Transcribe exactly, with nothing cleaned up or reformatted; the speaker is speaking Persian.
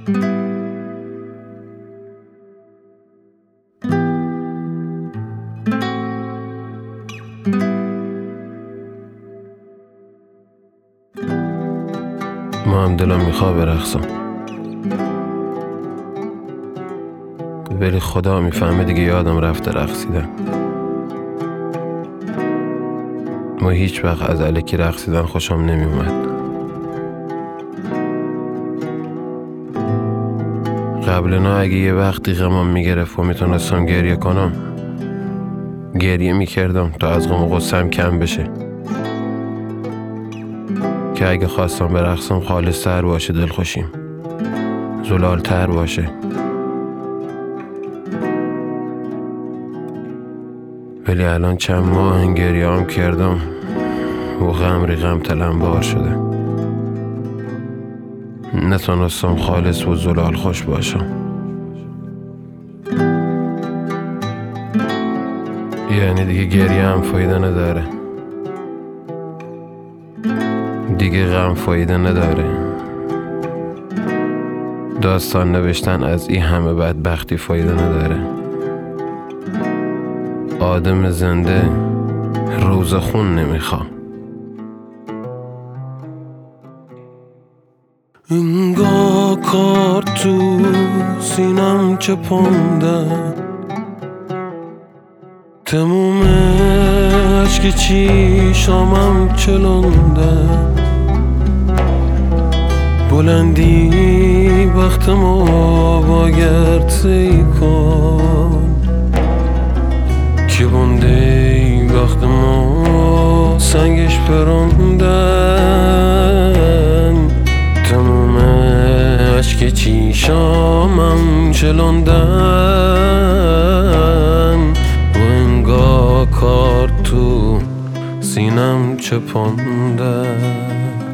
ما هم دلم میخواه برقصم، ولی خدا میفهمه دیگه یادم رفته رقصیدن. ما هیچ وقت از الکی رقصیدن خوشم نمیومد. قبلنا اگه یه وقتی غمم میگرفت و میتونستم گریه کنم، گریه میکردم تا از غم و غصه‌ام کم بشه، که اگه خواستم برقصم خالص تر باشه دلخوشیم، زلال تر باشه. ولی الان چند ماه این گریه هم کردم و غم ریغم تلم بار شده، نتونستم خالص و زلال خوش باشم. یعنی دیگه گریه هم فایده نداره، دیگه غم فایده نداره، داستان نوشتن از این همه بدبختی فایده نداره. آدم زنده روز خون نمیخوا. انگار کار تو سینم چپونده، تموم عشق چیشامم چلونده، بلندی وقتمو باید سی کن، که بونده وقتمو سنگش پروندن، تموم عشق چیشامم چلوندن، و انگار کار تو سینم چپونده.